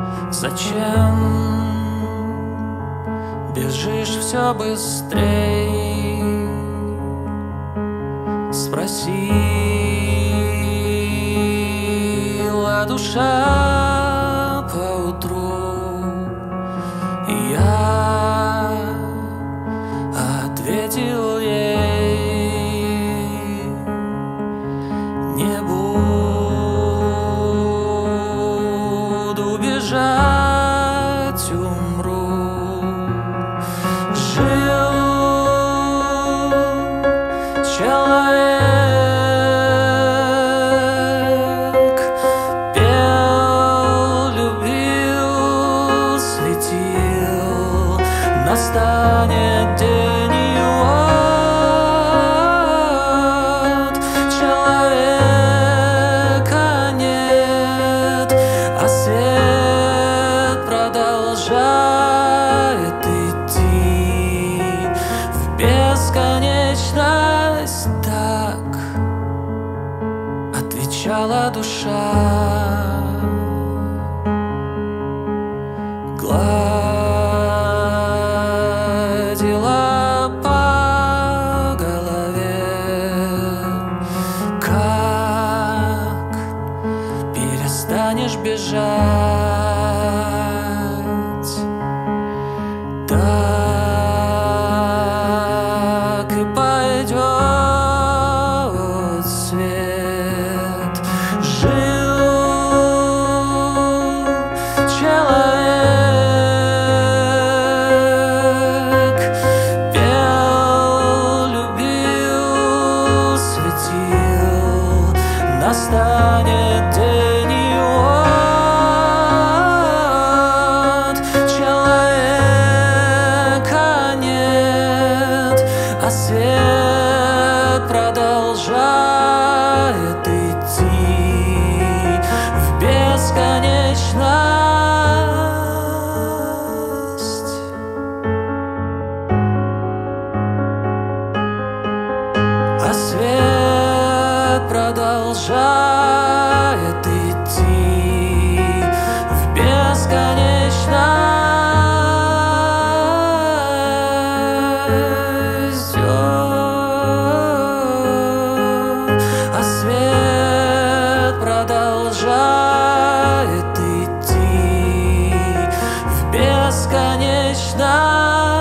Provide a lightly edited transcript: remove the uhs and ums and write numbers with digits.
Зачем бежишь все быстрей? Спросила душа поутру, и я ответил ей: не буду бежать, умру. Жил человек, пел, любил, светил, настанет день, и вот человека нет, а свет продолжает идти в бесконечность. Так отвечала душа, гладила по голове. Как перестанешь бежать, так и пойдет свет. Жил человек, пел, любил, светил, настанет день, и вот человека нет, а свет продолжает идти в бесконечность. А свет продолжает идти в бесконечность. А свет продолжает идти в бесконечность.